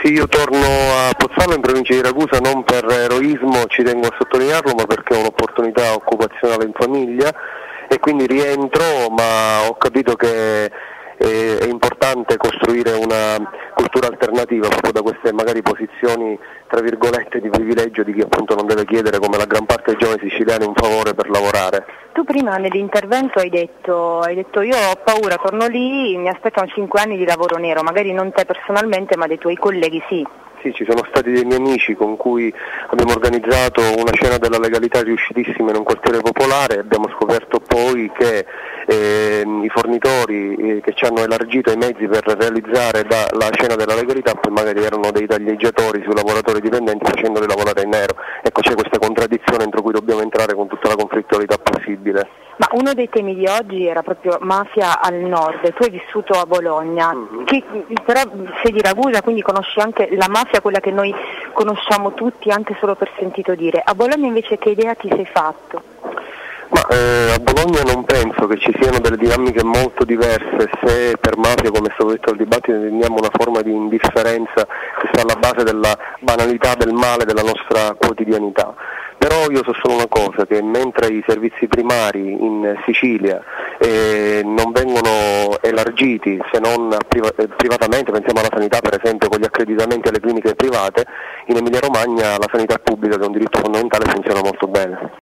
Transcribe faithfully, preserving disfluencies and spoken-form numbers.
Sì, io torno a Pozzallo in provincia di Ragusa non per eroismo, ci tengo a sottolinearlo, ma perché ho un'opportunità occupazionale in famiglia e quindi rientro, ma ho capito che è importante costruire una cultura alternativa proprio da queste magari posizioni tra virgolette di privilegio di chi appunto non deve chiedere, come la gran parte dei giovani siciliani, un favore per lavorare. Tu prima nell'intervento hai detto, hai detto io ho paura, torno lì, mi aspettano cinque anni di lavoro nero, magari non te personalmente ma dei tuoi colleghi sì. Sì, ci sono stati dei miei amici con cui abbiamo organizzato una cena della legalità riuscitissima in un quartiere popolare e abbiamo scoperto poi che eh, i fornitori eh, che ci hanno elargito i mezzi per realizzare da, la cena della legalità poi magari erano dei taglieggiatori sui lavoratori dipendenti facendoli lavorare in nero. Ecco, c'è questa contraddizione entro cui dobbiamo entrare con tutta la conflittualità possibile. Ma uno dei temi di oggi era proprio mafia al nord, tu hai vissuto a Bologna, mm-hmm. che, però sei di Ragusa, quindi conosci anche la mafia, quella che noi conosciamo tutti anche solo per sentito dire. A Bologna invece che idea ti sei fatto? Ma eh, a Bologna non penso che ci siano delle dinamiche molto diverse se per mafia, come è stato detto al dibattito, intendiamo una forma di indifferenza che sta alla base della banalità del male della nostra quotidianità. Però io so solo una cosa, che mentre i servizi primari in Sicilia eh, non vengono elargiti se non priva- privatamente, pensiamo alla sanità per esempio con gli accreditamenti alle cliniche private, in Emilia Romagna la sanità pubblica, che è un diritto fondamentale, funziona molto bene.